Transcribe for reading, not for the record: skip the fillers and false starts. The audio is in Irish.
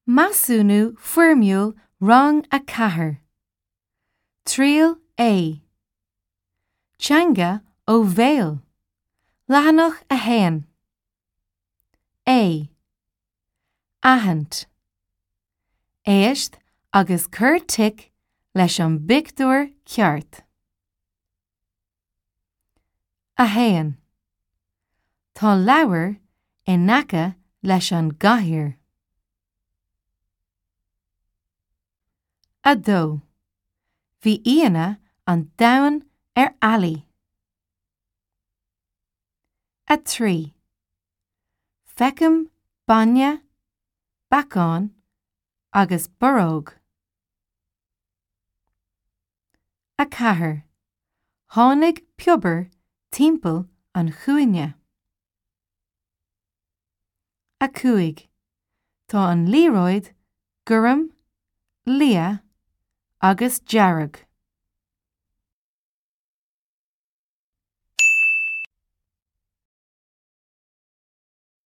Masúnú fuirmiúil rang a cathair. Tríal é. Teanga ó bhéal. Leathanach a héan. É. Ahant. Éist agus cur tic leis an bictiúir ceart. A héan. Tá leabhar i ngaice leis an gcathaoir. A dó. Bhí Aíonna an domhan ar ealaí. A trí. Feicim, bainne, bacán agus boróg. A cathair. Tháinig piobair timpeall an chúine. A cúig. Tá an líróid, gurm, lia agus dearg.